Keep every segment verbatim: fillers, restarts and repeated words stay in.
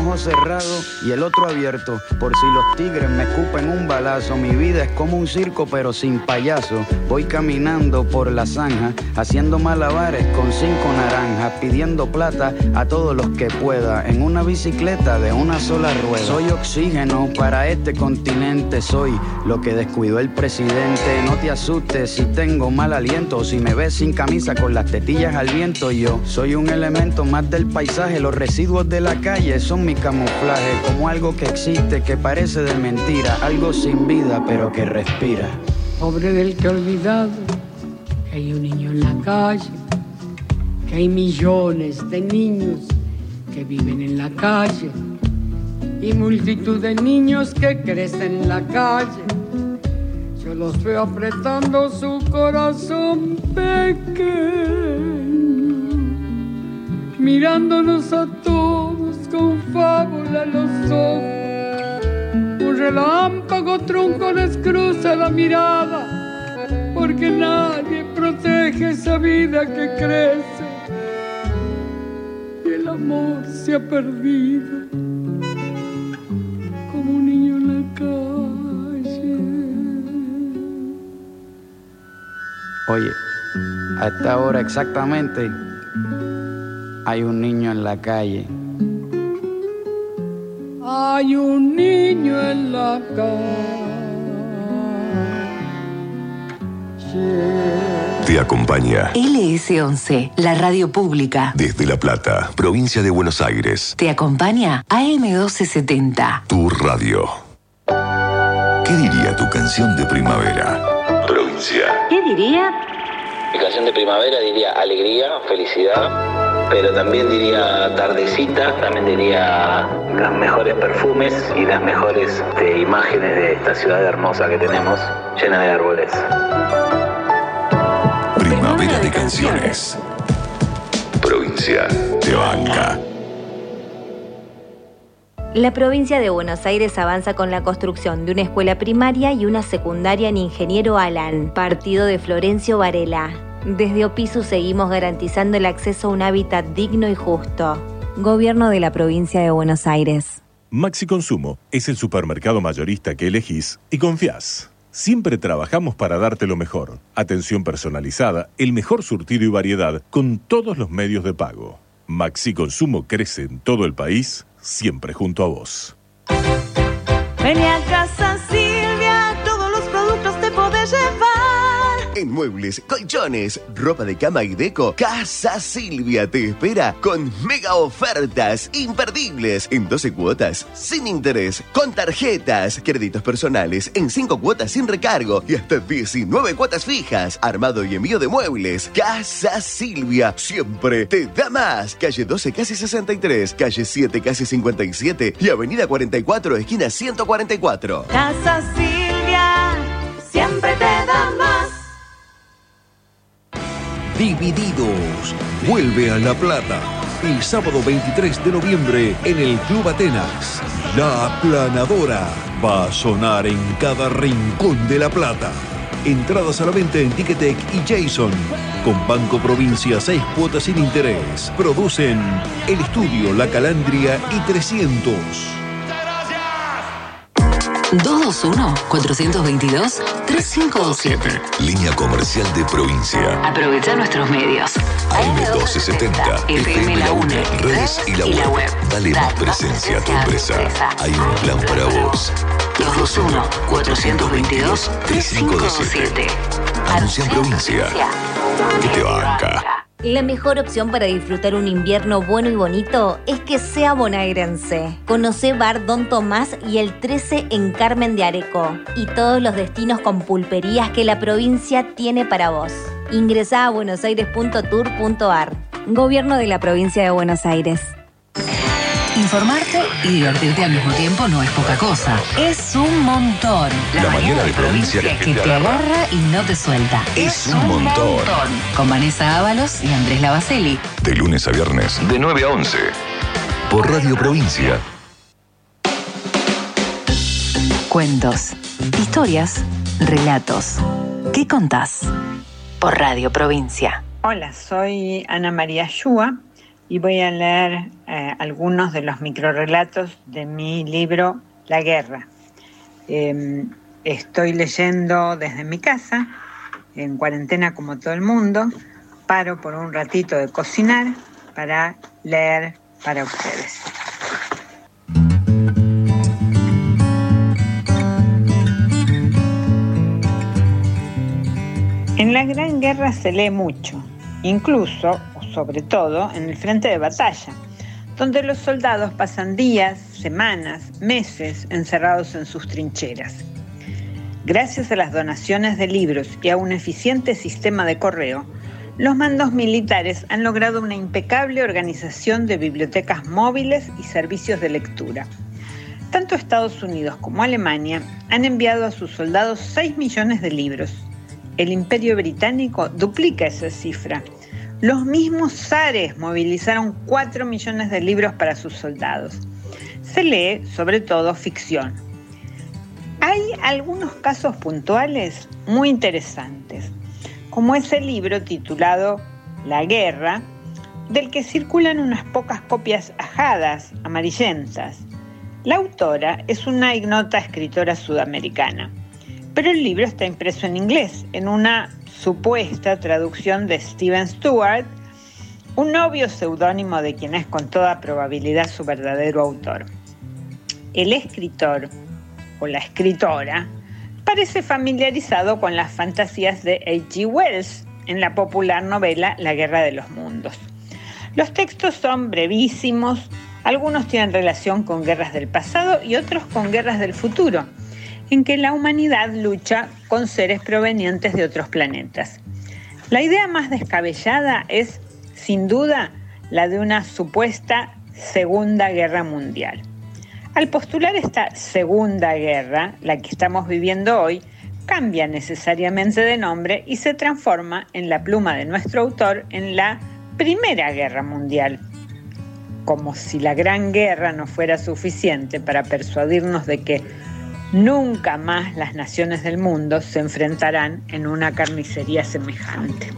ojo cerrado y el otro abierto, por si los tigres me escupen un balazo. Mi vida es como un circo pero sin payaso. Voy caminando por la zanja, haciendo malabares con cinco naranjas, pidiendo plata a todos los que pueda, en una bicicleta de una sola rueda. Soy oxígeno para este continente, soy lo que descuidó el presidente. No te asustes si tengo mal aliento, o si me ves sin camisa con las tetillas al viento. Yo soy un elemento más del paisaje, los residuos de la calle son mi camuflaje, como algo que existe, que parece de mentira, algo sin vida pero que respira. Pobre del que ha olvidado que hay un niño en la calle, que hay millones de niños que viven en la calle y multitud de niños que crecen en la calle. Yo los veo apretando su corazón pequeño, mirándonos a todos con fábula en los ojos. Un relámpago trunco les cruza la mirada, porque nadie protege esa vida que crece y el amor se ha perdido como un niño en la calle. Oye, a esta hora exactamente hay un niño en la calle. Hay un niño en la calle. Te acompaña L S once, la radio pública. desde La Plata, provincia de Buenos Aires. Te acompaña A M doce setenta. Tu radio. ¿Qué diría tu canción de primavera? Provincia. ¿Qué diría? Mi canción de primavera diría alegría, felicidad, pero también diría tardecita, también diría los mejores perfumes y las mejores este, imágenes de esta ciudad hermosa que tenemos, llena de árboles. Primavera de canciones. Provincia te banca. La provincia de Buenos Aires avanza con la construcción de una escuela primaria y una secundaria en Ingeniero Alán, partido de Florencio Varela. Desde Opisu seguimos garantizando el acceso a un hábitat digno y justo. Gobierno de la provincia de Buenos Aires. Maxi Consumo es el supermercado mayorista que elegís y confías. Siempre trabajamos para darte lo mejor. Atención personalizada, el mejor surtido y variedad con todos los medios de pago. Maxi Consumo crece en todo el país, siempre junto a vos. Ven a Casa Silvia, todos los productos te podés llevar. En muebles, colchones, ropa de cama y deco, Casa Silvia te espera con mega ofertas imperdibles en doce cuotas sin interés, con tarjetas, créditos personales en cinco cuotas sin recargo y hasta diecinueve cuotas fijas. Armado y envío de muebles. Casa Silvia siempre te da más. Calle doce, casi sesenta y tres, calle siete, casi cincuenta y siete y avenida cuarenta y cuatro, esquina ciento cuarenta y cuatro. Casa Silvia siempre te da más. Divididos vuelve a La Plata el sábado veintitrés de noviembre en el Club Atenas. La Aplanadora va a sonar en cada rincón de La Plata. Entradas a la venta en Ticketek y Jason. Con Banco Provincia, seis cuotas sin interés. Producen El Estudio, La Calandria y trescientos. dos dos uno, cuatro dos dos, tres cinco dos siete. Línea comercial de provincia. Aprovecha nuestros medios. A M doce setenta, F M La UNE, redes y la web. Dale más presencia a tu empresa. Hay un plan para vos. dos dos uno, cuatro dos dos, tres cinco dos siete. Anuncia en provincia. Que te banca. La mejor opción para disfrutar un invierno bueno y bonito es que sea bonaerense. Conoce Bar Don Tomás y el trece en Carmen de Areco y todos los destinos con pulperías que la provincia tiene para vos. Ingresá a buenosaires punto tour punto ar. Gobierno de la provincia de Buenos Aires. Informarte y divertirte al mismo tiempo no es poca cosa. Es un montón. La, la mañana de provincia que, que te agarra y no te suelta. Es, es un montón. montón. Con Vanessa Ábalos y Andrés Lavacelli. De lunes a viernes, de nueve a once. Por Radio Provincia. Cuentos, historias, relatos. ¿Qué contás? Por Radio Provincia. Hola, soy Ana María Shua. y voy a leer eh, algunos de los microrrelatos de mi libro La Guerra. Eh, estoy leyendo desde mi casa, en cuarentena como todo el mundo. Paro por un ratito de cocinar para leer para ustedes. En la Gran Guerra se lee mucho, incluso, o sobre todo, en el frente de batalla, donde los soldados pasan días, semanas, meses encerrados en sus trincheras. Gracias a las donaciones de libros y a un eficiente sistema de correo, los mandos militares han logrado una impecable organización de bibliotecas móviles y servicios de lectura. Tanto Estados Unidos como Alemania han enviado a sus soldados seis millones de libros. El Imperio Británico duplica esa cifra. Los mismos zares movilizaron cuatro millones de libros para sus soldados. Se lee, sobre todo, ficción. Hay algunos casos puntuales muy interesantes, como ese libro titulado La Guerra, del que circulan unas pocas copias ajadas, amarillentas. La autora es una ignota escritora sudamericana, pero el libro está impreso en inglés, en una supuesta traducción de Stephen Stewart, un obvio seudónimo de quien es con toda probabilidad su verdadero autor. El escritor, o la escritora, parece familiarizado con las fantasías de H G Wells en la popular novela La Guerra de los Mundos. Los textos son brevísimos, algunos tienen relación con guerras del pasado y otros con guerras del futuro, en que la humanidad lucha con seres provenientes de otros planetas. La idea más descabellada es, sin duda, la de una supuesta Segunda Guerra Mundial. Al postular esta Segunda Guerra, la que estamos viviendo hoy, cambia necesariamente de nombre y se transforma en la pluma de nuestro autor en la Primera Guerra Mundial. Como si la Gran Guerra no fuera suficiente para persuadirnos de que nunca más las naciones del mundo se enfrentarán en una carnicería semejante.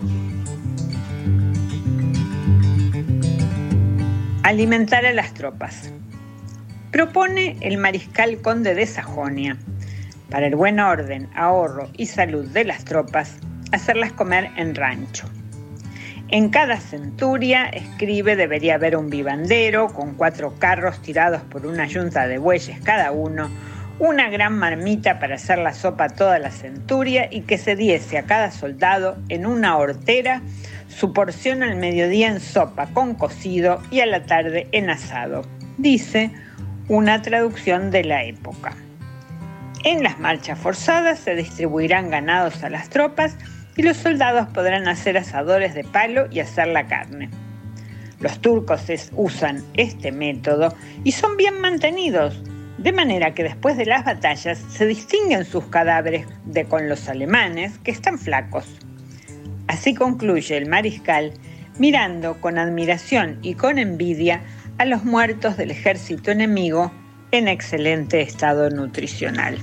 Alimentar a las tropas. Propone el mariscal conde de Sajonia, para el buen orden, ahorro y salud de las tropas, hacerlas comer en rancho. En cada centuria, escribe, debería haber un vivandero con cuatro carros tirados por una yunta de bueyes cada uno, una gran marmita para hacer la sopa a toda la centuria y que se diese a cada soldado en una hortera su porción al mediodía en sopa con cocido y a la tarde en asado, dice una traducción de la época. En las marchas forzadas se distribuirán ganados a las tropas y los soldados podrán hacer asadores de palo y asar la carne. Los turcos es, usan este método y son bien mantenidos, de manera que después de las batallas se distinguen sus cadáveres de con los alemanes, que están flacos. Así concluye el mariscal, mirando con admiración y con envidia a los muertos del ejército enemigo en excelente estado nutricional.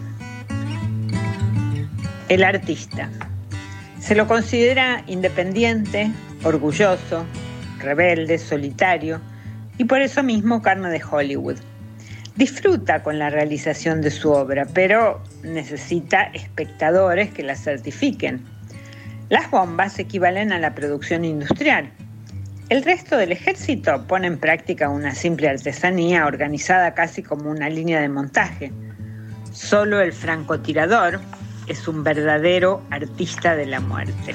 El artista. Se lo considera independiente, orgulloso, rebelde, solitario y por eso mismo carne de Hollywood. Disfruta con la realización de su obra, pero necesita espectadores que la certifiquen. Las bombas equivalen a la producción industrial. El resto del ejército pone en práctica una simple artesanía organizada casi como una línea de montaje. Solo el francotirador es un verdadero artista de la muerte.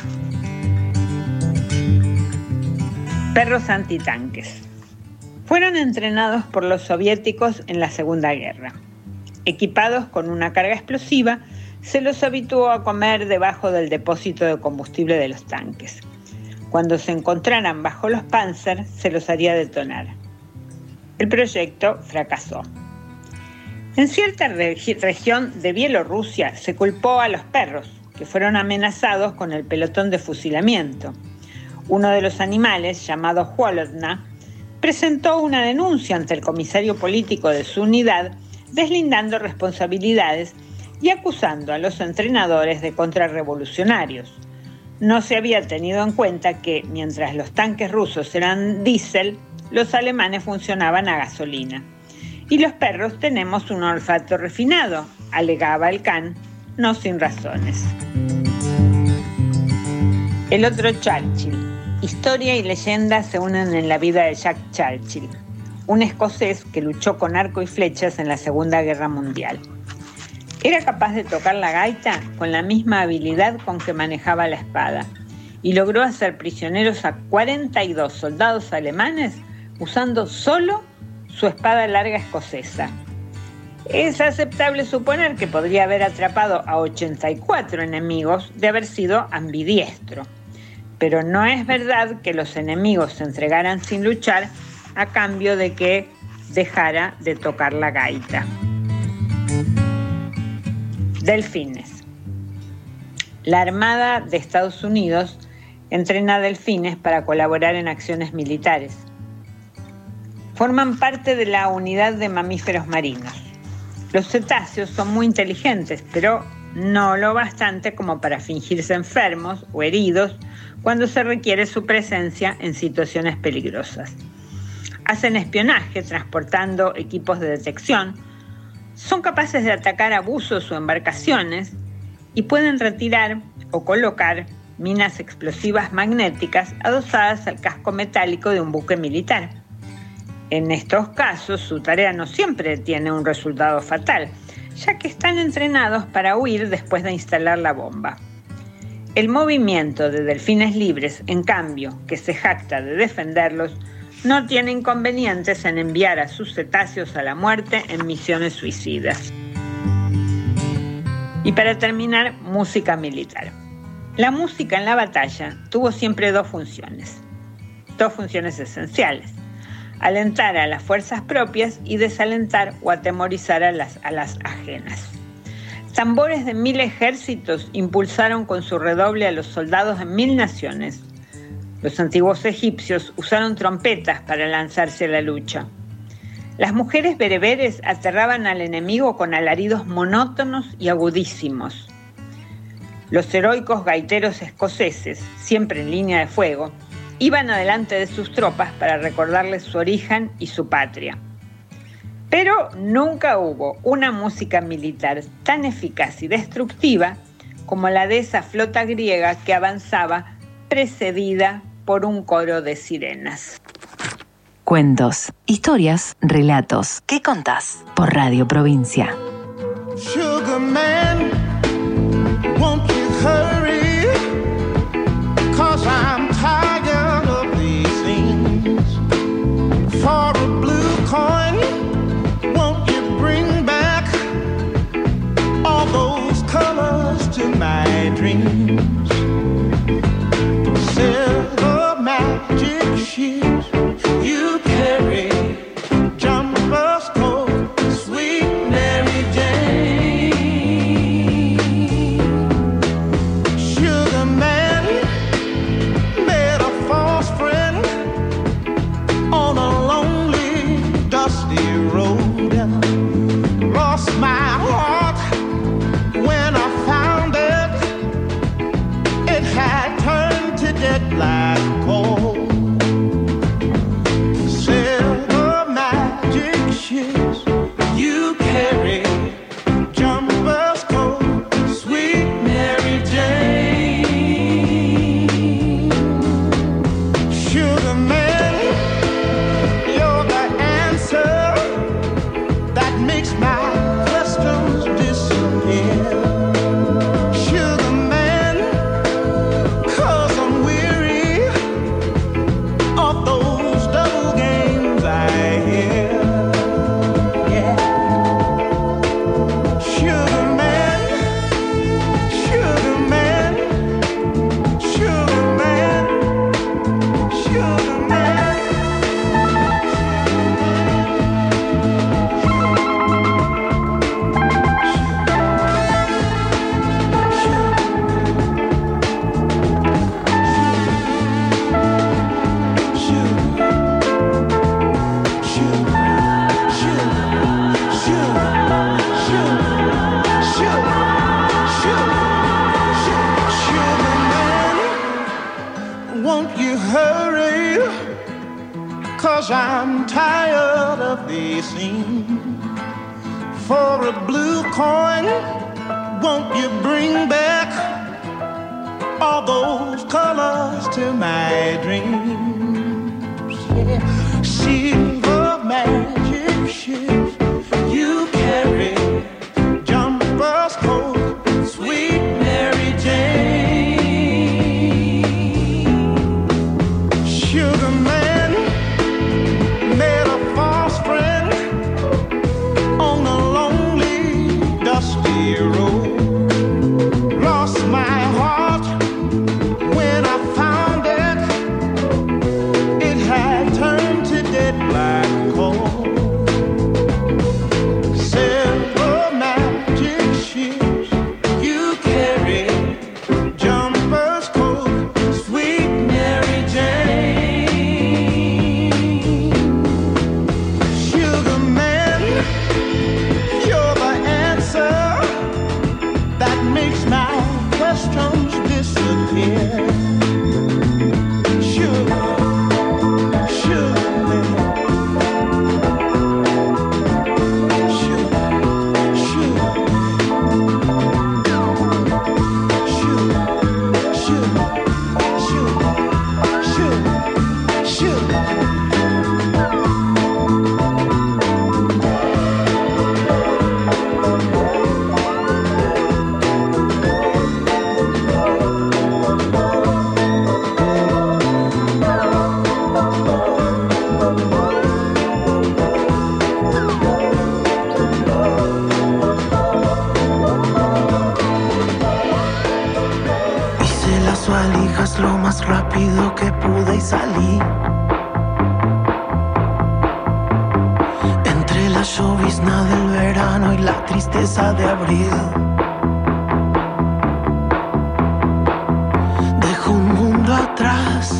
Perros antitanques. Fueron entrenados por los soviéticos en la Segunda Guerra. Equipados con una carga explosiva, se los habituó a comer debajo del depósito de combustible de los tanques. Cuando se encontraran bajo los Panzer, se los haría detonar. El proyecto fracasó. En cierta regi- región de Bielorrusia se culpó a los perros, que fueron amenazados con el pelotón de fusilamiento. Uno de los animales, llamado Holodna, presentó una denuncia ante el comisario político de su unidad, deslindando responsabilidades y acusando a los entrenadores de contrarrevolucionarios. No se había tenido en cuenta que, mientras los tanques rusos eran diésel, los alemanes funcionaban a gasolina. Y los perros tenemos un olfato refinado, alegaba el can, no sin razones. El otro Churchill. Historia y leyenda se unen en la vida de Jack Churchill, un escocés que luchó con arco y flechas en la Segunda Guerra Mundial. Era capaz de tocar la gaita con la misma habilidad con que manejaba la espada y logró hacer prisioneros a cuarenta y dos soldados alemanes usando solo su espada larga escocesa. Es aceptable suponer que podría haber atrapado a ochenta y cuatro enemigos de haber sido ambidiestro, pero no es verdad que los enemigos se entregaran sin luchar a cambio de que dejara de tocar la gaita. Delfines. La Armada de Estados Unidos entrena delfines para colaborar en acciones militares. Forman parte de la unidad de mamíferos marinos. Los cetáceos son muy inteligentes, pero no lo bastante como para fingirse enfermos o heridos cuando se requiere su presencia en situaciones peligrosas. Hacen espionaje transportando equipos de detección, son capaces de atacar a buzos o embarcaciones y pueden retirar o colocar minas explosivas magnéticas adosadas al casco metálico de un buque militar. En estos casos, su tarea no siempre tiene un resultado fatal, ya que están entrenados para huir después de instalar la bomba. El movimiento de delfines libres, en cambio, que se jacta de defenderlos, no tiene inconvenientes en enviar a sus cetáceos a la muerte en misiones suicidas. Y para terminar, música militar. La música en la batalla tuvo siempre dos funciones, dos funciones esenciales: alentar a las fuerzas propias y desalentar o atemorizar a las, a las ajenas. Tambores de mil ejércitos impulsaron con su redoble a los soldados de mil naciones. Los antiguos egipcios usaron trompetas para lanzarse a la lucha. Las mujeres bereberes aterraban al enemigo con alaridos monótonos y agudísimos. Los heroicos gaiteros escoceses, siempre en línea de fuego, iban adelante de sus tropas para recordarles su origen y su patria. Pero nunca hubo una música militar tan eficaz y destructiva como la de esa flota griega que avanzaba precedida por un coro de sirenas. Cuentos, historias, relatos. ¿Qué contás? Por Radio Provincia. Sugar man, won't you hurry? 'Cause I'm tired of these things. For a blue coin, won't you bring back all those colors to my dreams? Silver magic sheets you carry, jumpers coat, sweet Mary Jane. For a blue coin, won't you bring back all those colors to my dreams? Yeah. Silver magic ships you carry, jumpers coat, sweet Mary Jane. Sugar man made a false friend on a lonely, dusty road. Lost my heart when I found it. It had turned to dead black coal. Silver magic ships you carry, jumpers coat, sweet Mary Jane. Sugar man, you're the answer that makes my questions disappear. Sugar, sugar man, sugar, sugar, sugar, sugar, sugar, sugar, sugar. Hice las valijas lo más rápido que pude y salí. Entre la llovizna del verano y la tristeza de abril. Dejo un mundo atrás,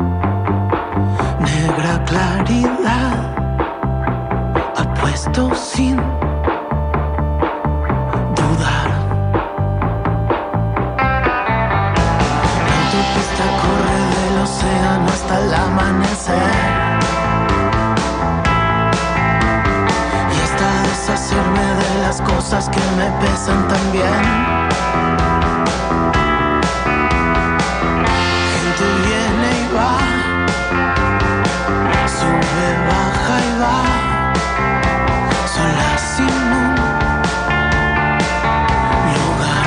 negra claridad, apuesto sin dudar. La autopista corre del océano hasta el amanecer, y hasta deshacerme de las cosas que me pesan también. Gente viene y va, sube, baja y va, sola sin un lugar.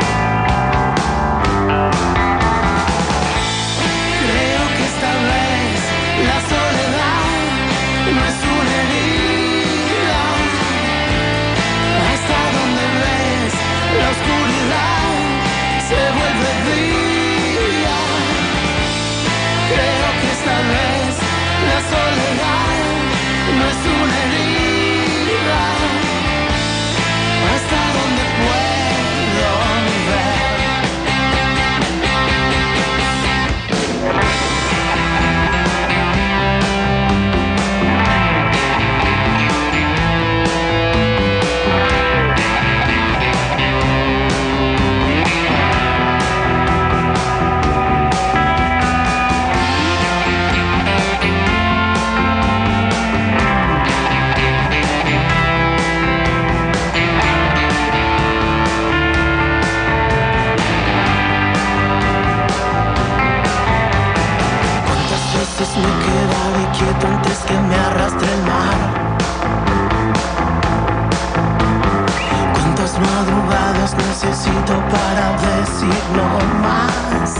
Creo que esta vez la soledad no es una herida. Hasta donde ves la oscuridad se vuelve día. Creo que esta vez la soledad no es una herida. Hasta donde puedo ver. ¿Cuántas veces me quedaré quieto antes que me arrastre el mar? ¿Cuántas madrugadas necesito para decir no más?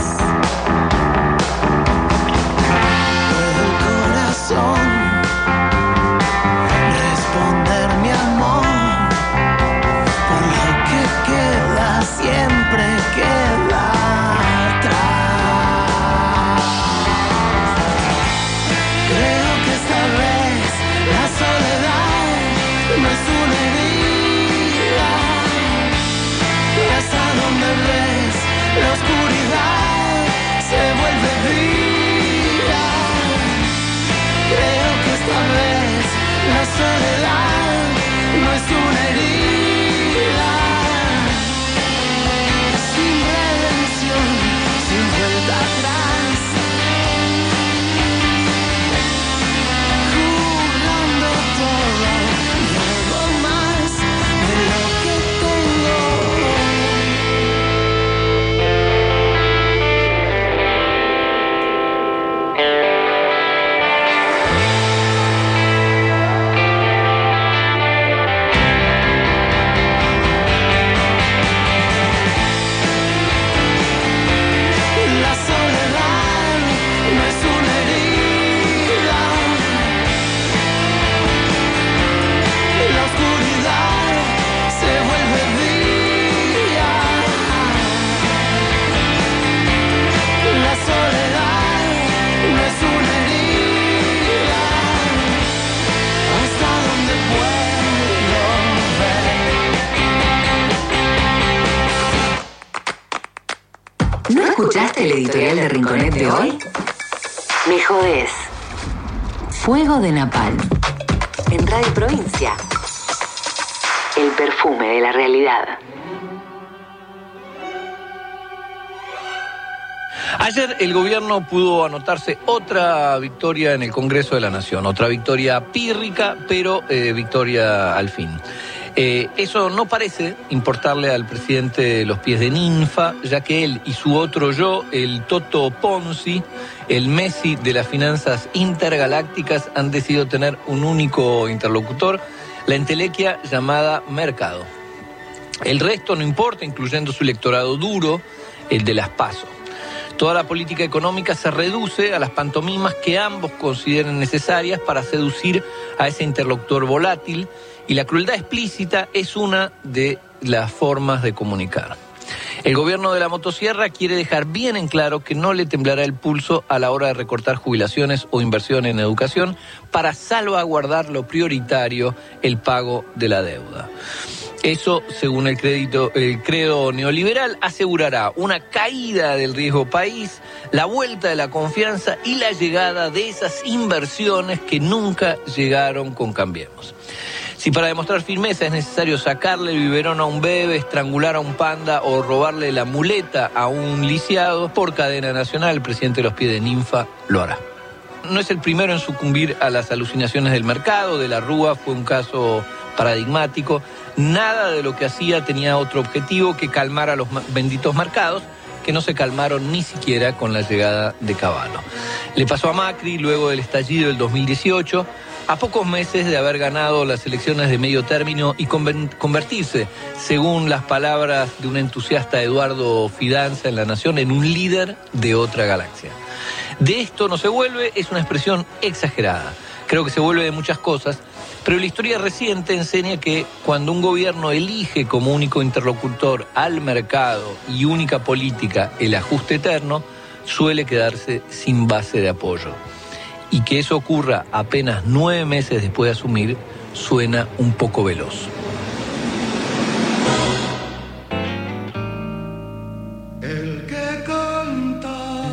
¿Puede el corazón responder mi amor? Por lo que queda, siempre queda atrás. Creo que esta vez la soledad no es una herida. Y hasta donde ves la oscuridad ¿Escuchaste el editorial de Rinconet de hoy? Me jodés. Fuego de Napalm. En Radio Provincia. El perfume de la realidad. Ayer el gobierno pudo anotarse otra victoria en el Congreso de la Nación, otra victoria pírrica, pero eh, victoria al fin. Eh, eso no parece importarle al presidente los pies de ninfa, ya que él y su otro yo, el Toto Ponzi, el Messi de las finanzas intergalácticas, han decidido tener un único interlocutor, la entelequia llamada mercado. El resto no importa, incluyendo su electorado duro, el de las PASO. Toda la política económica se reduce a las pantomimas que ambos consideren necesarias para seducir a ese interlocutor volátil, y la crueldad explícita es una de las formas de comunicar. El gobierno de la motosierra quiere dejar bien en claro que no le temblará el pulso a la hora de recortar jubilaciones o inversión en educación para salvaguardar lo prioritario, el pago de la deuda. Eso, según el, crédito, el credo neoliberal, asegurará una caída del riesgo país, la vuelta de la confianza y la llegada de esas inversiones que nunca llegaron con Cambiemos. Si para demostrar firmeza es necesario sacarle el biberón a un bebé, estrangular a un panda o robarle la muleta a un lisiado, por cadena nacional, el presidente de los pies de ninfa lo hará. No es el primero en sucumbir a las alucinaciones del mercado. De la Rúa fue un caso paradigmático. Nada de lo que hacía tenía otro objetivo que calmar a los benditos mercados, que no se calmaron ni siquiera con la llegada de Cavallo. Le pasó a Macri luego del estallido del dos mil dieciocho, a pocos meses de haber ganado las elecciones de medio término y convertirse, según las palabras de un entusiasta Eduardo Fidanza en La Nación, en un líder de otra galaxia. De esto no se vuelve es una expresión exagerada. Creo que se vuelve de muchas cosas, pero la historia reciente enseña que cuando un gobierno elige como único interlocutor al mercado y única política el ajuste eterno, suele quedarse sin base de apoyo. Y que eso ocurra apenas nueve meses después de asumir suena un poco veloz. El que canta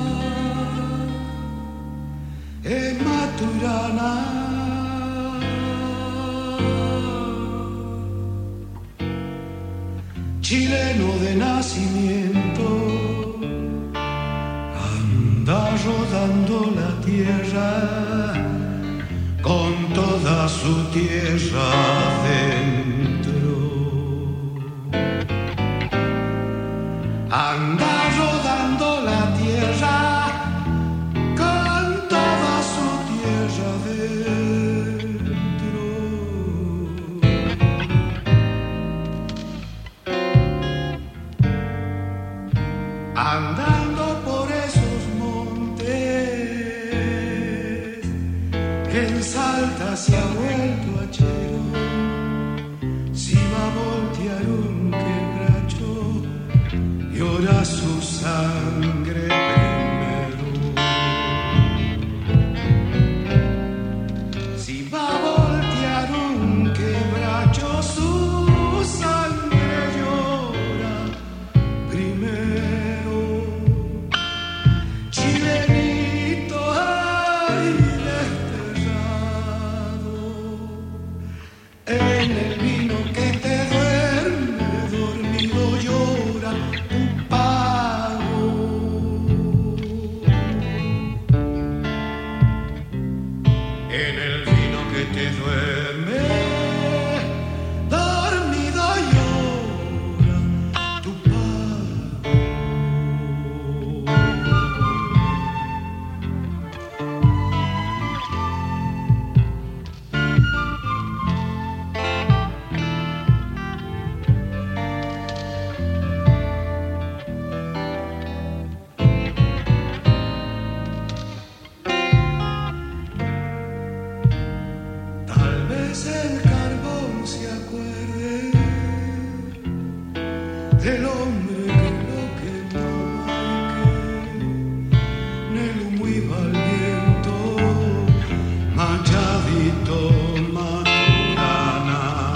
es Maturana, chileno de nacimiento, anda rodando la tierra con toda su tierra dentro. Anda rodando la tierra con toda su tierra dentro. Andando por esos montes, en Salta se ha vuelto hachero. Si va a voltear un quebracho, llora su sangre primero. Si va a voltear un quebracho, su sangre llora primero. Chilenito, ay, desterrado, en el vino que te duerme dormido llora tu pago. En el vino que te duerme dormido llora tu pago. Tal vez el carbón se acuerde del hombre que lo quemó, en el humo iba el viento, Machadito Maturana.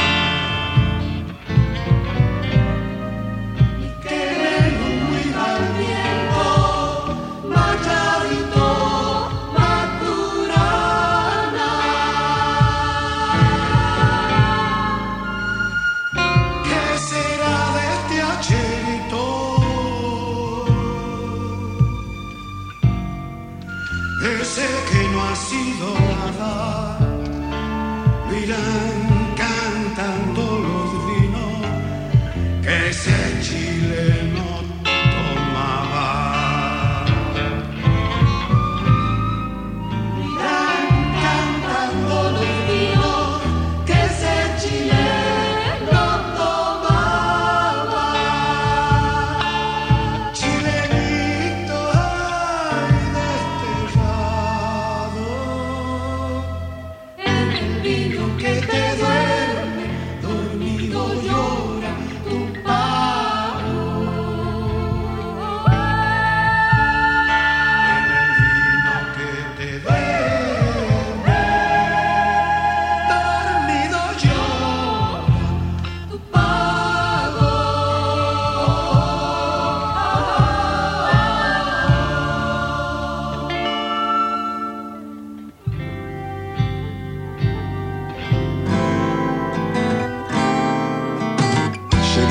Que en el humo iba el viento,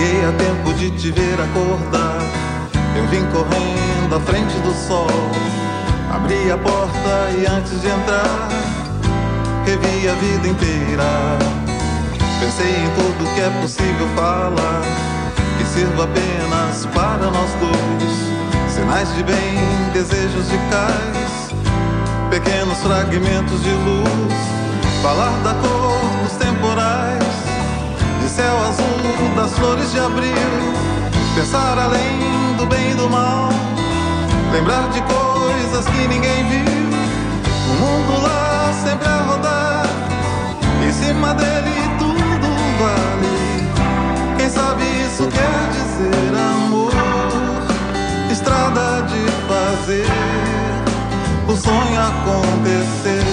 Cheguei a tempo de te ver acordar. Eu vim correndo à frente do sol. Abri a porta e antes de entrar, revi a vida inteira. Pensei em tudo que é possível falar, que sirva apenas para nós dois. Sinais de bem, desejos de cais, pequenos fragmentos de luz. Falar da cor dos temporais, de céu azul, das flores de abril. Pensar além do bem e do mal, lembrar de coisas que ninguém viu. O mundo lá sempre a rodar, em cima dele tudo vale. Quem sabe isso quer dizer amor, estrada de fazer o sonho acontecer.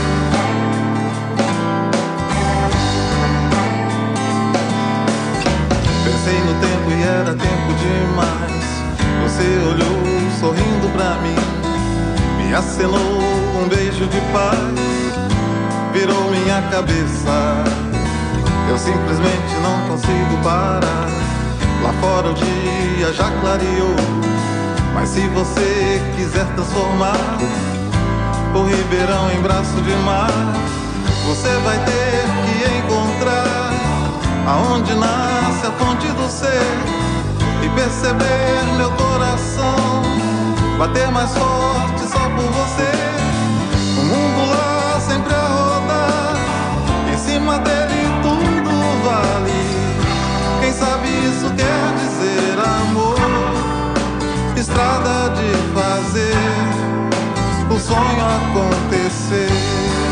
Pensei no tempo e era tempo demais. Você olhou sorrindo pra mim, me acenou um beijo de paz, virou minha cabeça. Eu simplesmente não consigo parar. Lá fora o dia já clareou, mas se você quiser transformar o Ribeirão em braço de mar, você vai ter que encontrar aonde nasce a fonte do ser e perceber meu coração bater mais forte só por você. O mundo lá sempre a rodar, em cima dele tudo vale. Quem sabe isso quer dizer amor, estrada de fazer o sonho acontecer.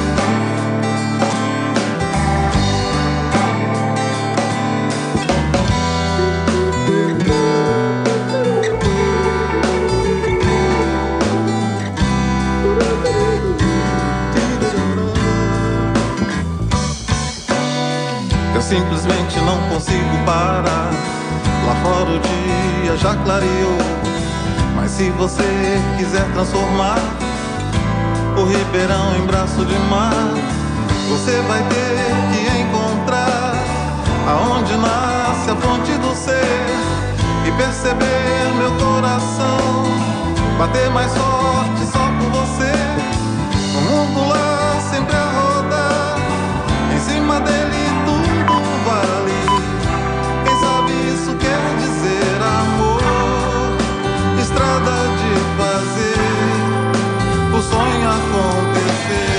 Simplesmente não consigo parar. Lá fora o dia já clareou, mas se você quiser transformar o Ribeirão em braço de mar, você vai ter que encontrar aonde nasce a fonte do ser e perceber meu coração bater mais forte só por você. O mundo lá sempre a rodar, em cima dele vale. Quem sabe isso quer dizer amor, estrada de fazer o sonho acontecer.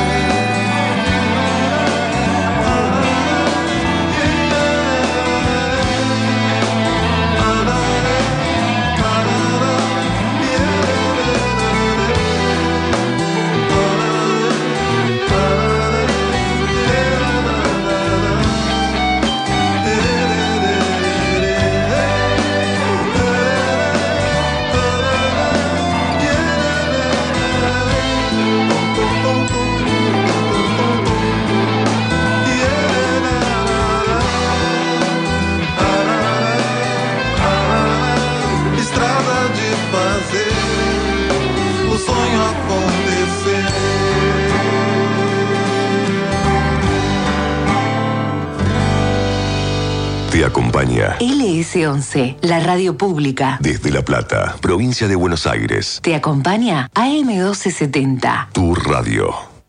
Te acompaña L S once, la radio pública. Desde La Plata, provincia de Buenos Aires. Te acompaña A M doce setenta. Tu radio.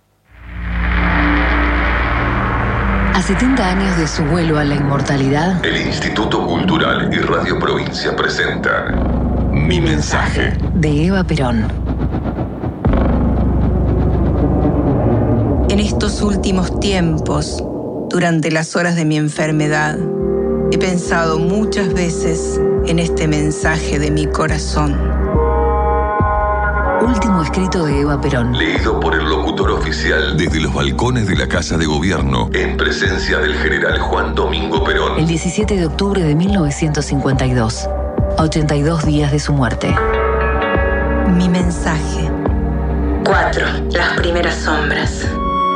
A setenta años de su vuelo a la inmortalidad, El Instituto Cultural y Radio Provincia presentan Mi Mensaje, de Eva Perón. En estos últimos tiempos, durante las horas de mi enfermedad, he pensado muchas veces en este mensaje de mi corazón. Último escrito de Eva Perón. Leído por el locutor oficial desde los balcones de la Casa de Gobierno, en presencia del general Juan Domingo Perón. El diecisiete de octubre de mil novecientos cincuenta y dos, a ochenta y dos días de su muerte. Mi mensaje. Cuatro. Las primeras sombras.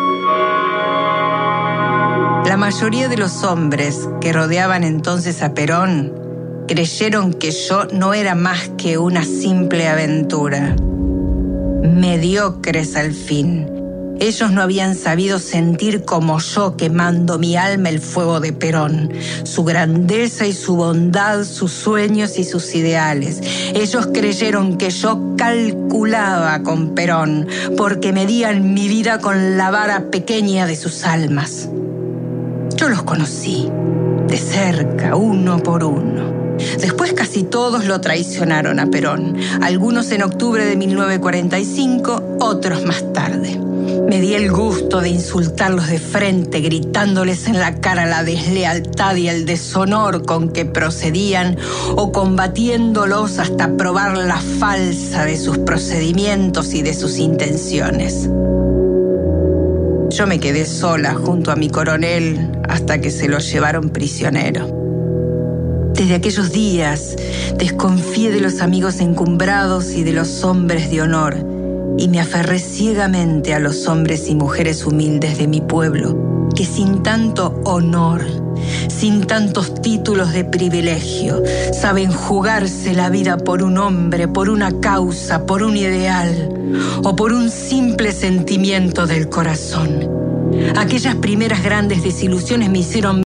La mayoría de los hombres que rodeaban entonces a Perón creyeron que yo no era más que una simple aventura. Mediocres al fin, Ellos no habían sabido sentir como yo, quemando mi alma el fuego de Perón, su grandeza y su bondad, sus sueños y sus ideales. Ellos creyeron que yo calculaba con Perón, porque medían mi vida con la vara pequeña de sus almas. Yo los conocí, de cerca, uno por uno. Después casi todos lo traicionaron a Perón, algunos en octubre de mil novecientos cuarenta y cinco, otros más tarde. Me di el gusto de insultarlos de frente, gritándoles en la cara la deslealtad y el deshonor con que procedían, o combatiéndolos hasta probar la falsa de sus procedimientos y de sus intenciones. Yo me quedé sola junto a mi coronel hasta que se lo llevaron prisionero. Desde aquellos días desconfié de los amigos encumbrados y de los hombres de honor, y me aferré ciegamente a los hombres y mujeres humildes de mi pueblo, que sin tanto honor, sin tantos títulos de privilegio, saben jugarse la vida por un hombre, por una causa, por un ideal, o por un simple sentimiento del corazón. Aquellas primeras grandes desilusiones me hicieron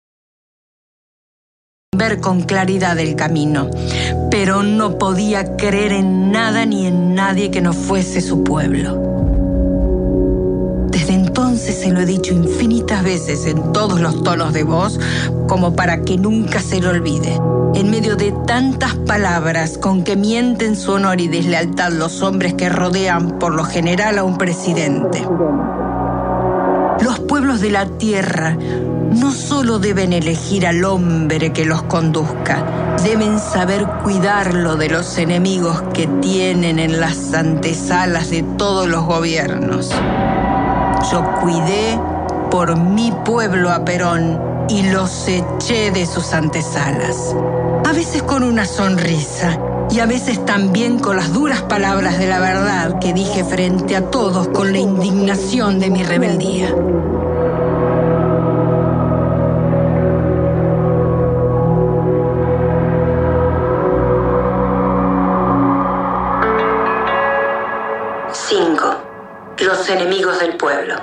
ver con claridad el camino, pero no podía creer en nada ni en nadie que no fuese su pueblo. Desde entonces se lo he dicho infinitas veces en todos los tonos de voz, como para que nunca se lo olvide. En medio de tantas palabras con que mienten su honor y deslealtad los hombres que rodean por lo general a un presidente. Los pueblos de la tierra no solo deben elegir al hombre que los conduzca, deben saber cuidarlo de los enemigos que tienen en las antesalas de todos los gobiernos. Yo cuidé por mi pueblo a Perón y los eché de sus antesalas. A veces con una sonrisa y a veces también con las duras palabras de la verdad que dije frente a todos con la indignación de mi rebeldía. cinco. Los enemigos del pueblo.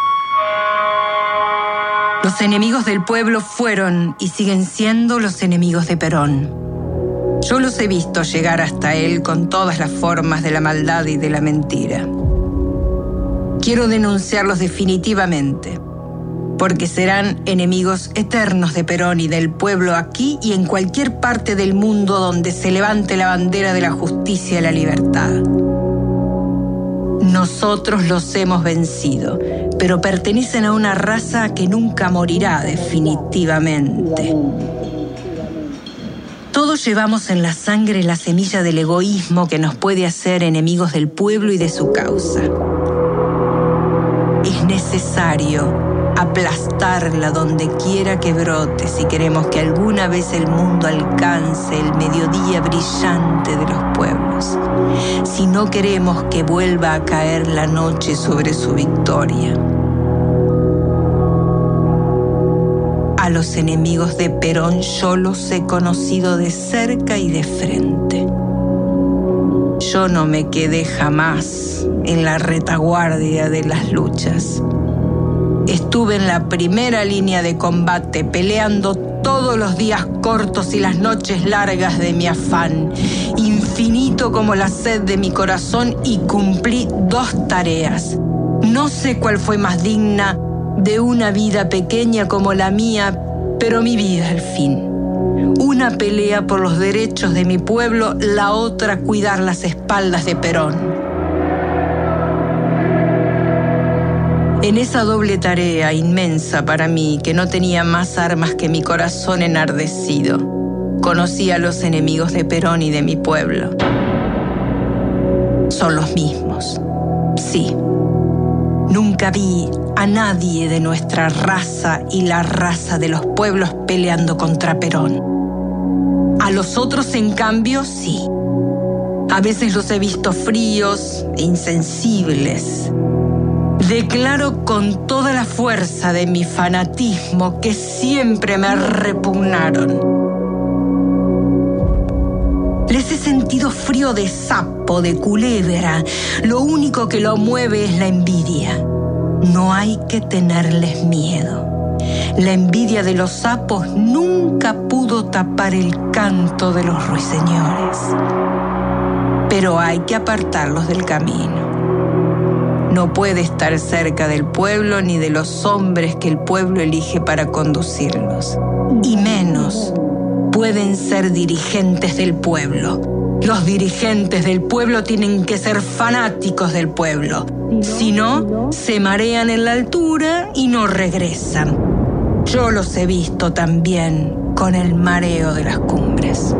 Los enemigos del pueblo fueron y siguen siendo los enemigos de Perón. Yo los he visto llegar hasta él con todas las formas de la maldad y de la mentira. Quiero denunciarlos definitivamente, porque serán enemigos eternos de Perón y del pueblo aquí y en cualquier parte del mundo donde se levante la bandera de la justicia y la libertad. Nosotros los hemos vencido, pero pertenecen a una raza que nunca morirá definitivamente. Todos llevamos en la sangre la semilla del egoísmo que nos puede hacer enemigos del pueblo y de su causa. Es necesario aplastarla donde quiera que brote si queremos que alguna vez el mundo alcance el mediodía brillante de los pueblos, si no queremos que vuelva a caer la noche sobre su victoria. A los enemigos de Perón yo los he conocido de cerca y de frente. Yo no me quedé jamás en la retaguardia de las luchas. Estuve en la primera línea de combate, peleando todos los días cortos y las noches largas de mi afán, infinito como la sed de mi corazón, y cumplí dos tareas. No sé cuál fue más digna de una vida pequeña como la mía, pero mi vida al fin. Una pelea por los derechos de mi pueblo, la otra cuidar las espaldas de Perón. En esa doble tarea inmensa para mí, que no tenía más armas que mi corazón enardecido, conocí a los enemigos de Perón y de mi pueblo. Son los mismos, sí. Nunca vi a nadie de nuestra raza y la raza de los pueblos peleando contra Perón. A los otros, en cambio, sí. A veces los he visto fríos e insensibles. Declaro con toda la fuerza de mi fanatismo que siempre me repugnaron. Les he sentido frío de sapo, de culebra. Lo único que lo mueve es la envidia. No hay que tenerles miedo. La envidia de los sapos nunca pudo tapar el canto de los ruiseñores. Pero hay que apartarlos del camino. No puede estar cerca del pueblo ni de los hombres que el pueblo elige para conducirlos. Y menos pueden ser dirigentes del pueblo. Los dirigentes del pueblo tienen que ser fanáticos del pueblo. Si no, se marean en la altura y no regresan. Yo los he visto también con el mareo de las cumbres.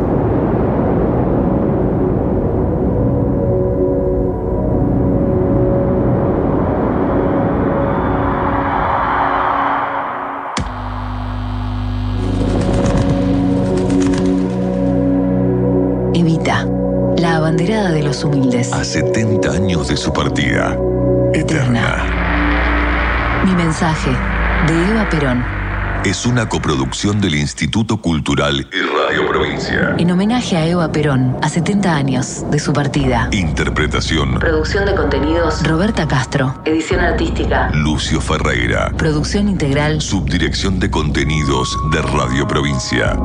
Evita, la abanderada de los humildes. A setenta años de su partida. Eterna. Mi mensaje, de Eva Perón. Es una coproducción del Instituto Cultural y Radio Provincia. En homenaje a Eva Perón, a setenta años de su partida. Interpretación. Producción de contenidos, Roberta Castro. Edición artística, Lucio Ferreira. Producción integral, Subdirección de Contenidos de Radio Provincia.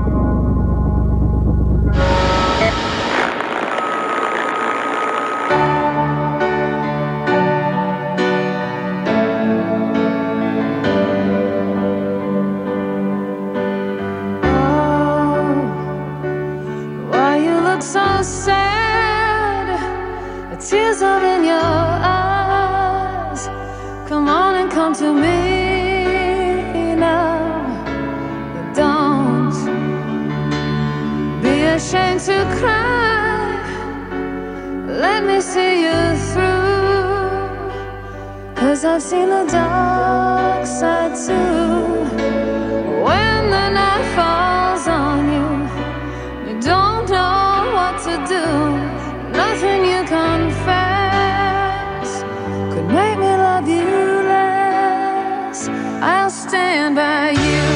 I've seen the dark side too. When the night falls on you, you don't know what to do. Nothing you confess could make me love you less. I'll stand by you.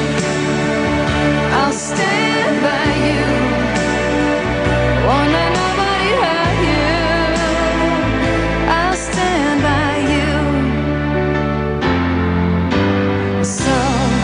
I'll stand by you. Won't let nobody hurt you. I'll stand by you. So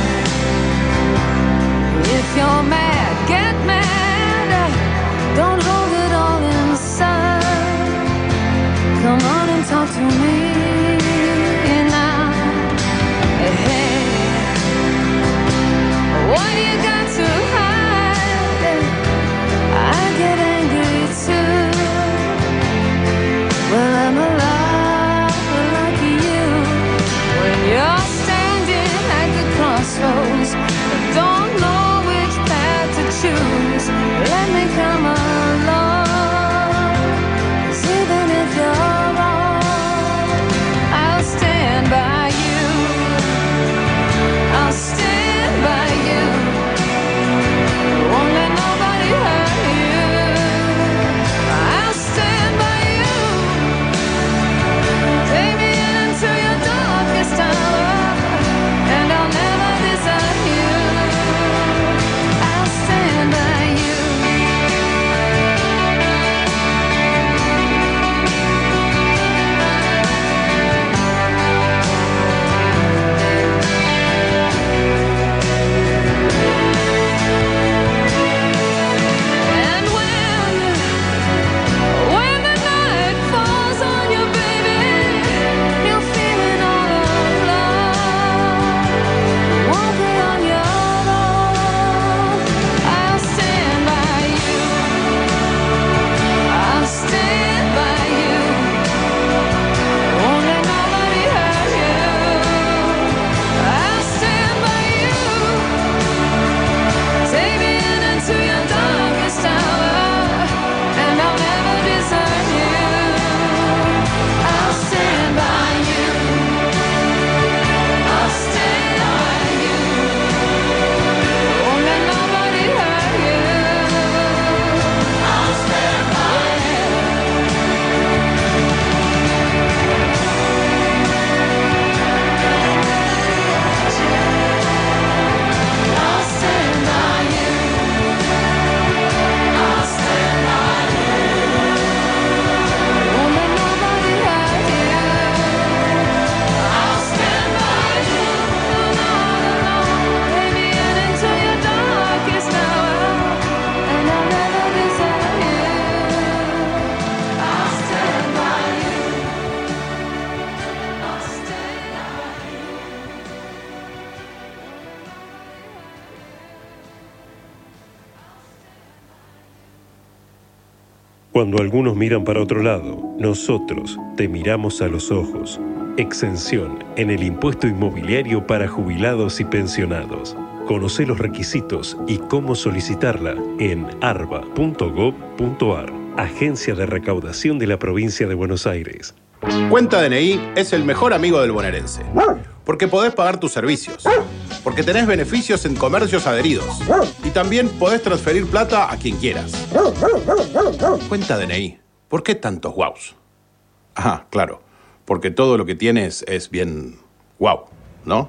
Cuando algunos miran para otro lado, nosotros te miramos a los ojos. Exención en el impuesto inmobiliario para jubilados y pensionados. Conoce los requisitos y cómo solicitarla en arba punto gob punto ar, Agencia de Recaudación de la Provincia de Buenos Aires. Cuenta D N I es el mejor amigo del bonaerense, porque podés pagar tus servicios, porque tenés beneficios en comercios adheridos y también podés transferir plata a quien quieras. Cuenta D N I, ¿por qué tantos guaus? Ah, claro, porque todo lo que tienes es bien guau, ¿no?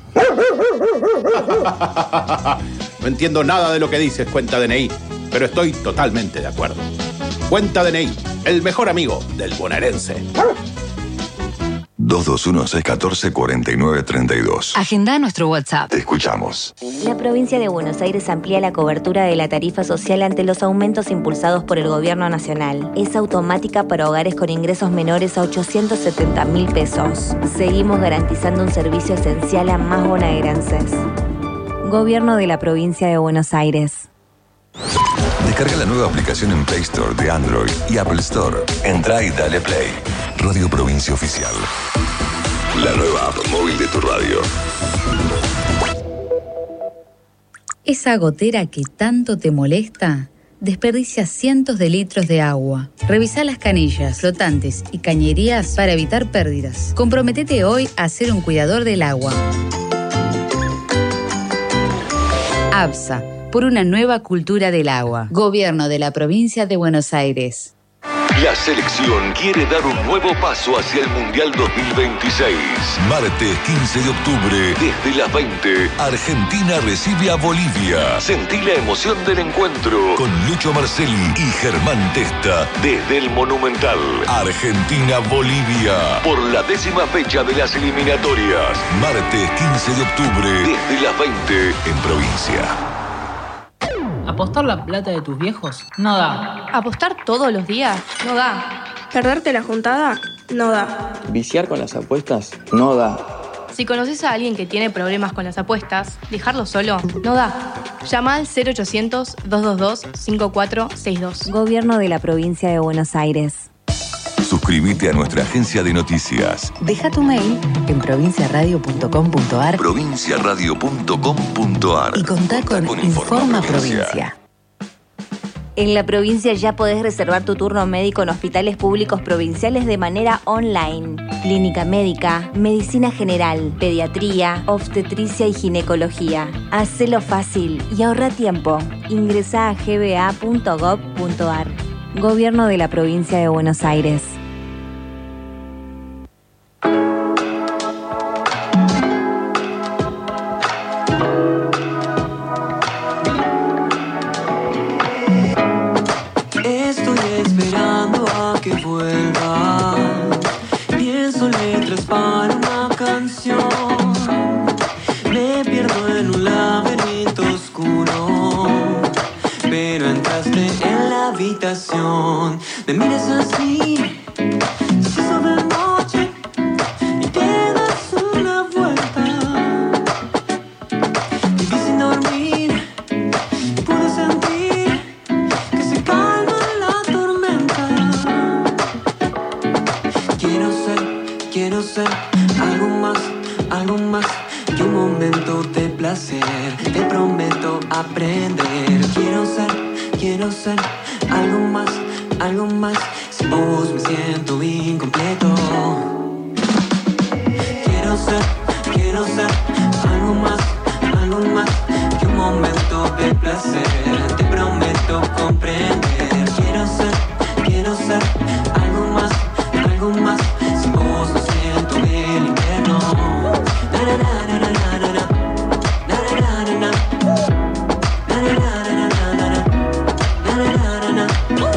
No entiendo nada de lo que dices, Cuenta D N I, pero estoy totalmente de acuerdo. Cuenta D N I, el mejor amigo del bonaerense. dos dos uno, seis uno cuatro, cuatro nueve tres dos. Agenda nuestro WhatsApp. Te escuchamos. La provincia de Buenos Aires amplía la cobertura de la tarifa social ante los aumentos impulsados por el gobierno nacional. Es automática para hogares con ingresos menores a ochocientos setenta mil pesos. Seguimos garantizando un servicio esencial a más bonaerenses. Gobierno de la provincia de Buenos Aires. Descarga la nueva aplicación en Play Store de Android y Apple Store. Entra y dale play. Radio Provincia Oficial. La nueva app móvil de tu radio. Esa gotera que tanto te molesta desperdicia cientos de litros de agua. Revisa las canillas, flotantes y cañerías para evitar pérdidas. Comprométete hoy a ser un cuidador del agua. ABSA, por una nueva cultura del agua. Gobierno de la Provincia de Buenos Aires. La selección quiere dar un nuevo paso hacia el Mundial dos mil veintiséis. Martes quince de octubre, desde las veinte, Argentina recibe a Bolivia. Sentí la emoción del encuentro con Lucho Marcelli y Germán Testa desde el Monumental. Argentina-Bolivia, por la décima fecha de las eliminatorias. Martes quince de octubre, desde las veinte, en Provincia. ¿Apostar la plata de tus viejos? No da. ¿Apostar todos los días? No da. ¿Perderte la juntada? No da. ¿Viciar con las apuestas? No da. Si conoces a alguien que tiene problemas con las apuestas, dejarlo solo no da. Llama al cero ochocientos, dos dos dos, cinco cuatro seis dos. Gobierno de la Provincia de Buenos Aires. Suscríbete a nuestra agencia de noticias. Deja tu mail en provincia radio punto com punto ar provincia radio punto com punto ar y contá con, con Informa Provincia. Provincia. En la provincia ya podés reservar tu turno médico en hospitales públicos provinciales de manera online. Clínica médica, medicina general, pediatría, obstetricia y ginecología. Hacelo fácil y ahorra tiempo. Ingresá a g b a punto gob punto ar. Gobierno de la Provincia de Buenos Aires. Estoy esperando a que vuelva. Pienso letras para una canción. Me pierdo en un laberinto oscuro, pero entraste en la habitación. Me miras así, se hizo de noche y te das una vuelta. Viví sin dormir y pude sentir que se calma la tormenta. Quiero ser, quiero ser algo más, algo más que un momento de placer. Te prometo aprender. Quiero ser, quiero ser algo más, algo más. Sin vos me siento incompleto. Quiero ser, quiero ser algo más, algo más que un momento de placer. Te prometo comprender. Quiero ser, quiero ser algo más, algo más. Sin vos me siento el invierno. Na, na, na, na, na, na, na. Na, na, na, na, na. Na, na, na, na, na, na. Na, na, na, na, na.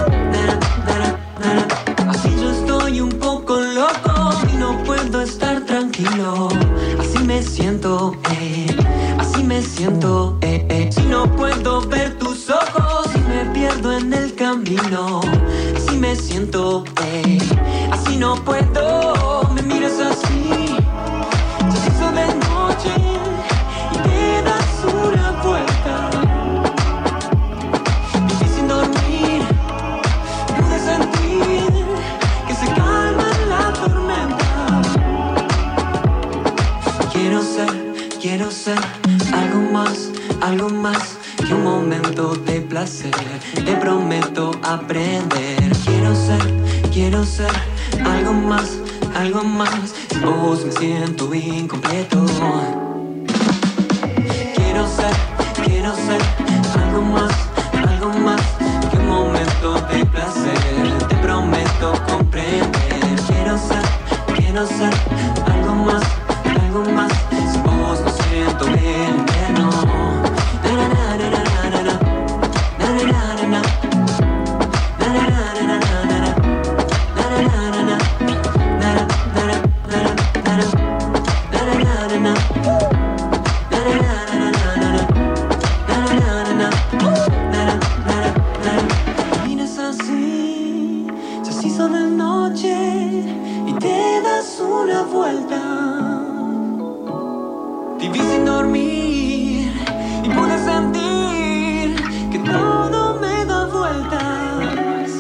Así yo estoy un poco loco y no puedo estar tranquilo. Así me siento, eh, así me siento, eh, eh. Si no puedo ver tus ojos y me pierdo en el camino. Así me siento, eh, así no puedo. Me miras así, se hizo de noche y te das una vuelta. Viví sin dormir, pude que un momento de placer. Te prometo aprender. Quiero ser, quiero ser algo más, algo más. Sin vos me siento incompleto. Quiero ser, quiero ser algo más, algo más que un momento de placer. Te prometo comprender. Quiero ser, quiero ser algo más, algo más. Sin vos me siento bien, no. Na na na na na na na na na na na na. Caminas así, se hizo de noche y te das una vuelta. Te vi sin dormir y pude sentir que todo me da vueltas.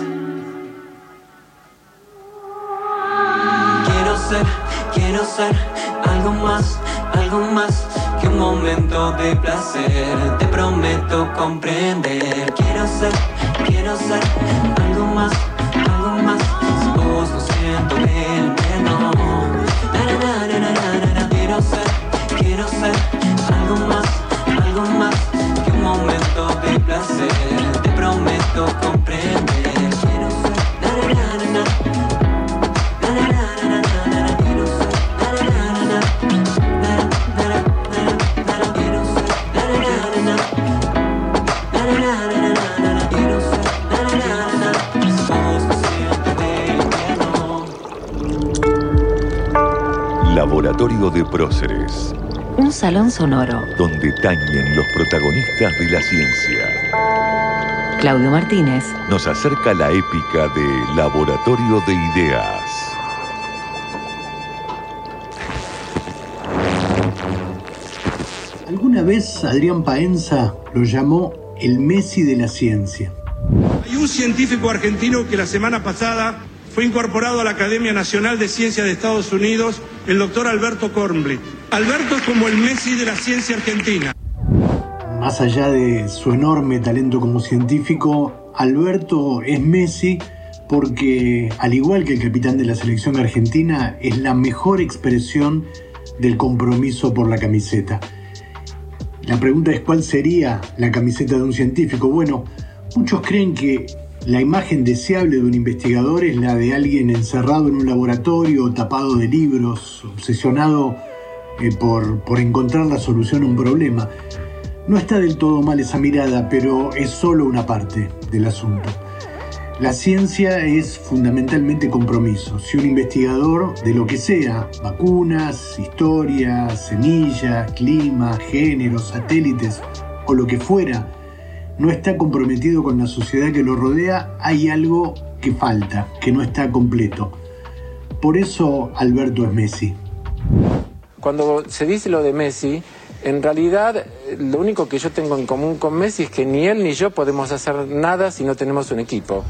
Quiero ser, quiero ser algo más, algo más que un momento de placer. Te prometo comprender. Quiero ser, quiero ser algo más, algo más. Si vos no siento bien, no. Na, na, na, na, na, na, na. Quiero ser, quiero ser algo más, algo más que un momento de placer. Te prometo comprender. Quiero ser, na, na, na, na, na. Laboratorio de Próceres. Un salón sonoro. Donde tañen los protagonistas de la ciencia. Claudio Martínez nos acerca la épica de Laboratorio de Ideas. Alguna vez Adrián Paenza lo llamó el Messi de la ciencia. Hay un científico argentino que la semana pasada fue incorporado a la Academia Nacional de Ciencias de Estados Unidos, el doctor Alberto Kornblit. Alberto es como el Messi de la ciencia argentina. Más allá de su enorme talento como científico, Alberto es Messi porque, al igual que el capitán de la selección argentina, es la mejor expresión del compromiso por la camiseta. La pregunta es, ¿cuál sería la camiseta de un científico? Bueno, muchos creen que la imagen deseable de un investigador es la de alguien encerrado en un laboratorio, tapado de libros, obsesionado eh, por, por encontrar la solución a un problema. No está del todo mal esa mirada, pero es solo una parte del asunto. La ciencia es fundamentalmente compromiso. Si un investigador de lo que sea, vacunas, historia, semillas, clima, género, satélites o lo que fuera, no está comprometido con la sociedad que lo rodea, hay algo que falta, que no está completo. Por eso Alberto es Messi. Cuando se dice lo de Messi, en realidad lo único que yo tengo en común con Messi es que ni él ni yo podemos hacer nada si no tenemos un equipo.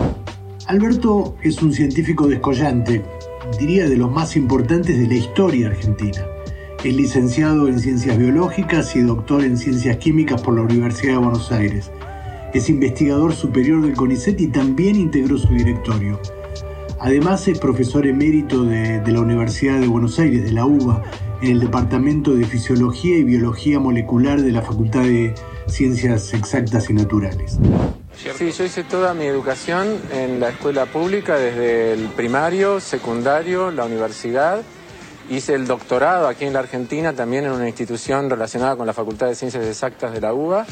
Alberto es un científico descollante, diría de los más importantes de la historia argentina. Es licenciado en Ciencias Biológicas y doctor en Ciencias Químicas por la Universidad de Buenos Aires. Es investigador superior del CONICET y también integró su directorio. Además es profesor emérito de, de la Universidad de Buenos Aires, de la UBA, en el Departamento de Fisiología y Biología Molecular de la Facultad de Ciencias Exactas y Naturales. Sí, yo hice toda mi educación en la escuela pública, desde el primario, secundario, la universidad. Hice el doctorado aquí en la Argentina, también en una institución relacionada con la Facultad de Ciencias Exactas de la UBA.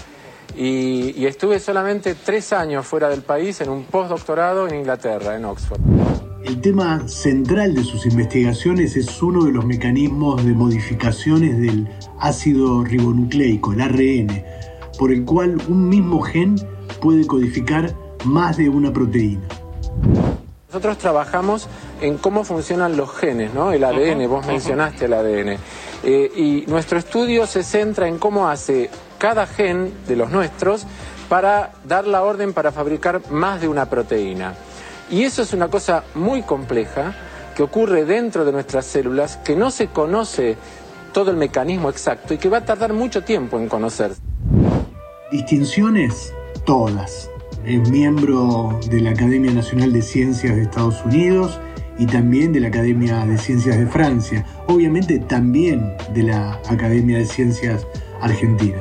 Y, y estuve solamente tres años fuera del país en un postdoctorado en Inglaterra, en Oxford. El tema central de sus investigaciones es uno de los mecanismos de modificaciones del ácido ribonucleico, el A R N, por el cual un mismo gen puede codificar más de una proteína. Nosotros trabajamos en cómo funcionan los genes, ¿no? El A D N, vos mencionaste el A D N. Eh, y nuestro estudio se centra en cómo hace cada gen de los nuestros para dar la orden para fabricar más de una proteína. Y eso es una cosa muy compleja que ocurre dentro de nuestras células, que no se conoce todo el mecanismo exacto y que va a tardar mucho tiempo en conocerse. Distinciones, todas. Es miembro de la Academia Nacional de Ciencias de Estados Unidos y también de la Academia de Ciencias de Francia. Obviamente también de la Academia de Ciencias Argentina.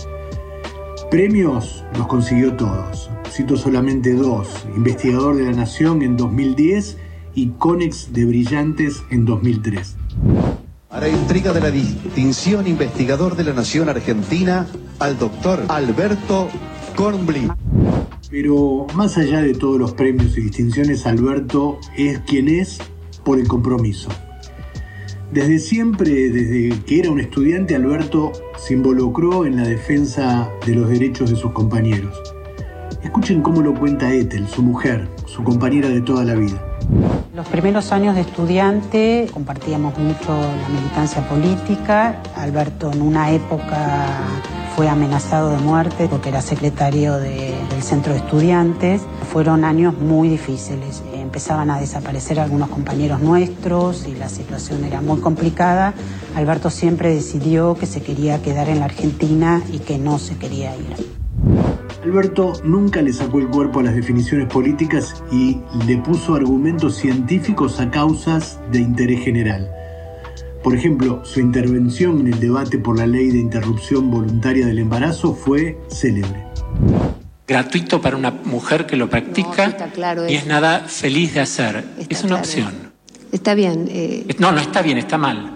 Premios los consiguió todos. Cito solamente dos. Investigador de la Nación en dos mil diez y Conex de Brillantes en dos mil tres. Para entrega de la distinción Investigador de la Nación Argentina al doctor Alberto Kornblit. Pero más allá de todos los premios y distinciones, Alberto es quien es por el compromiso. Desde siempre, desde que era un estudiante, Alberto se involucró en la defensa de los derechos de sus compañeros. Escuchen cómo lo cuenta Ethel, su mujer, su compañera de toda la vida. Los primeros años de estudiante compartíamos mucho la militancia política. Alberto en una época fue amenazado de muerte porque era secretario de, del centro de estudiantes. Fueron años muy difíciles. Empezaban a desaparecer algunos compañeros nuestros y la situación era muy complicada. Alberto siempre decidió que se quería quedar en la Argentina y que no se quería ir. Alberto nunca le sacó el cuerpo a las definiciones políticas y le puso argumentos científicos a causas de interés general. Por ejemplo, su intervención en el debate por la ley de interrupción voluntaria del embarazo fue célebre. Gratuito para una mujer que lo practica, no, sí, claro, y es nada feliz de hacer. Es una claro. opción. Está bien. Eh... No, no está bien, está mal.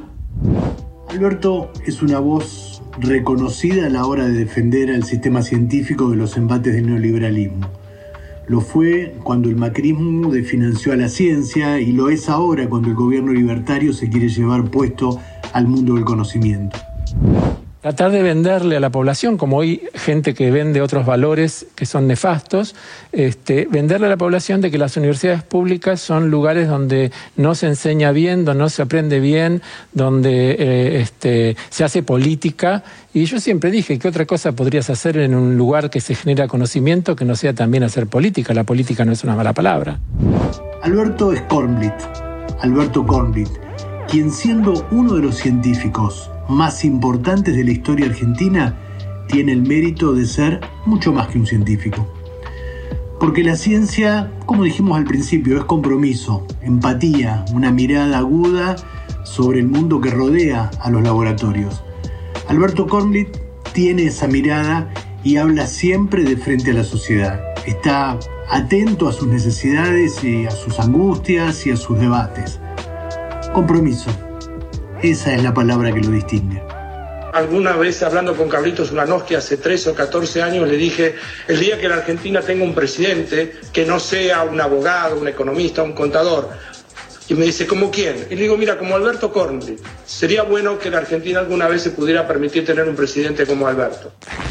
Alberto es una voz reconocida a la hora de defender al sistema científico de los embates del neoliberalismo. Lo fue cuando el macrismo desfinanció a la ciencia y lo es ahora cuando el gobierno libertario se quiere llevar puesto al mundo del conocimiento. Tratar de venderle a la población, como hoy gente que vende otros valores que son nefastos, este, venderle a la población de que las universidades públicas son lugares donde no se enseña bien, donde no se aprende bien, donde eh, este, se hace política. Y yo siempre dije, ¿qué otra cosa podrías hacer en un lugar que se genera conocimiento que no sea también hacer política? La política no es una mala palabra. Alberto es Kornblit, Alberto Kornblit, quien siendo uno de los científicos más importantes de la historia argentina, tiene el mérito de ser mucho más que un científico. Porque la ciencia, como dijimos al principio, es compromiso, empatía, una mirada aguda sobre el mundo que rodea a los laboratorios. Alberto Kornblit tiene esa mirada y habla siempre de frente a la sociedad. Está atento a sus necesidades y a sus angustias y a sus debates. Compromiso. Esa es la palabra que lo distingue. Alguna vez hablando con Carlitos Ulanowski hace trece o catorce años le dije, el día que la Argentina tenga un presidente que no sea un abogado, un economista, un contador. Y me dice, ¿cómo quién? Y le digo, mira, como Alberto Kornblit. Sería bueno que la Argentina alguna vez se pudiera permitir tener un presidente como Alberto.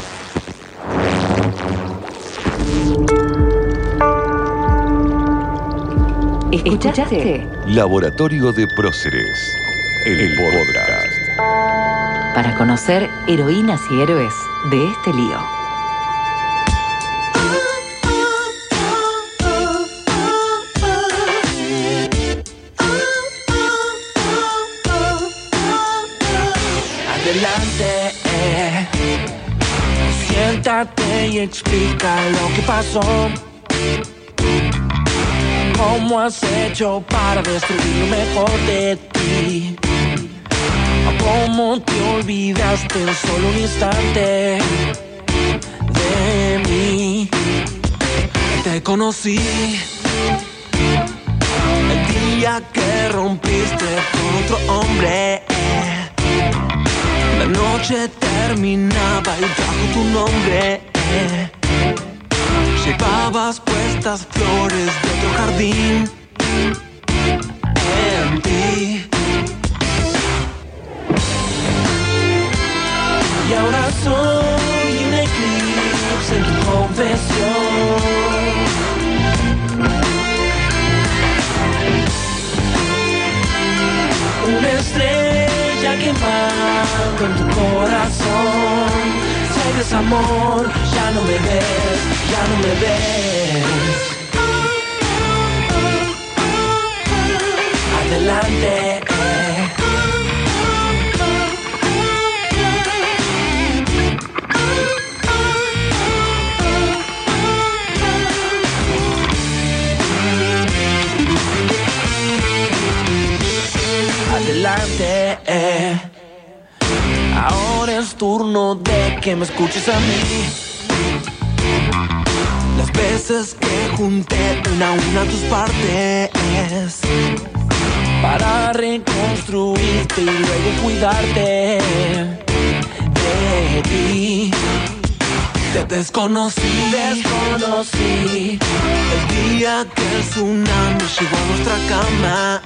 ¿Escuchaste? Laboratorio de Próceres. El, el podcast. Para conocer heroínas y héroes de este lío. Adelante, eh. Siéntate y explica lo que pasó. ¿Cómo has hecho para destruir lo mejor de ti? ¿Cómo te olvidaste en solo un instante de mí? Te conocí el día que rompiste con otro hombre. La noche terminaba y bajo tu nombre llevabas puestas flores de otro jardín en ti. Y ahora soy un eclipse en tu confesión. Una estrella quemando en tu corazón. Si hay desamor, ya no me ves, ya no me ves. Adelante, eh. que me escuches a mí. Las veces que junté una a una tus partes para reconstruirte y luego cuidarte de ti. Te desconocí, desconocí el día que el tsunami llegó a nuestra cama.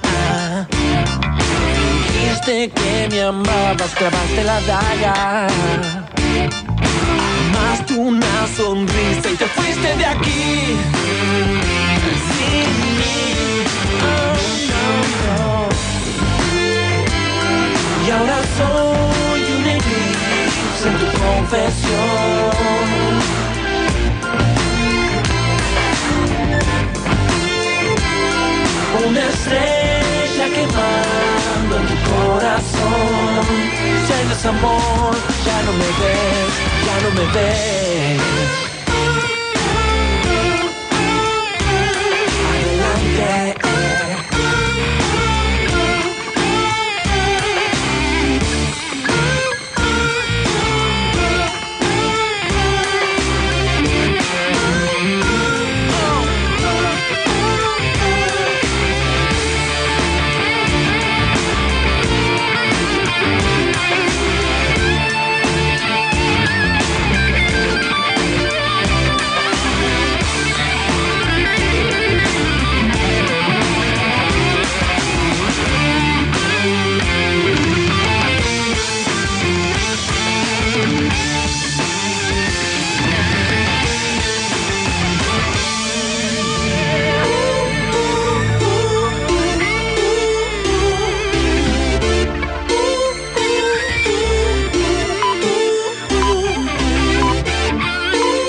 Dijiste que me amabas, clavaste la daga. Amaste una sonrisa y te fuiste de aquí sin mí. Oh, no, no. Y ahora soy un eclipse en tu confesión. Una estrella quemando en tu corazón. Ya no es amor, ya no me ves, ya no me ves.